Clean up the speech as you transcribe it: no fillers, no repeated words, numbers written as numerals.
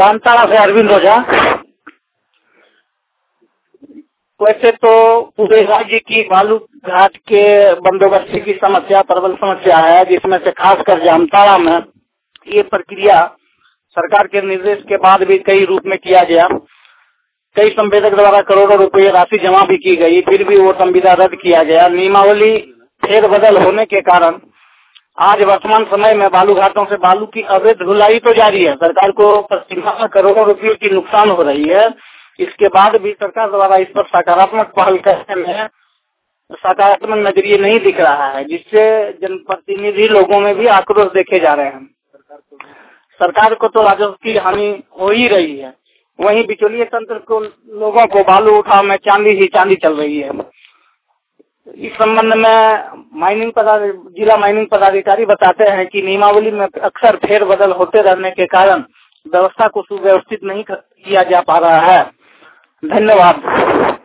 जामताड़ा से अरविंद ओझा। वैसे तो पूरे राज्य की बालू घाट के बंदोबस्ती की समस्या प्रबल समस्या है, जिसमें से खासकर जामताड़ा में ये प्रक्रिया सरकार के निर्देश के बाद भी कई रूप में किया गया। कई संवेदक द्वारा करोड़ों रुपए राशि जमा भी की गई, फिर भी वो संविदा रद्द किया गया। नियमावली फेरबदल होने के कारण आज वर्तमान समय में बालू घाटों से बालू की अवैध ढुलाई तो जारी है। सरकार को प्रतिमाह करोड़ों रुपये की नुकसान हो रही है। इसके बाद भी सरकार द्वारा इस पर सकारात्मक पहल करने में सकारात्मक नजरिए नहीं दिख रहा है, जिससे जनप्रतिनिधि लोगों में भी आक्रोश देखे जा रहे हैं। सरकार को तो राजस्व की हानि हो ही रही है, वहीं बिचौलिए तंत्र को लोगों को बालू उठाव में चांदी ही चांदी चल रही है। इस संबंध में जिला माइनिंग पदाधिकारी बताते हैं कि नियमावली में अक्सर फेरबदल होते रहने के कारण व्यवस्था को सुव्यवस्थित नहीं किया जा पा रहा है। धन्यवाद।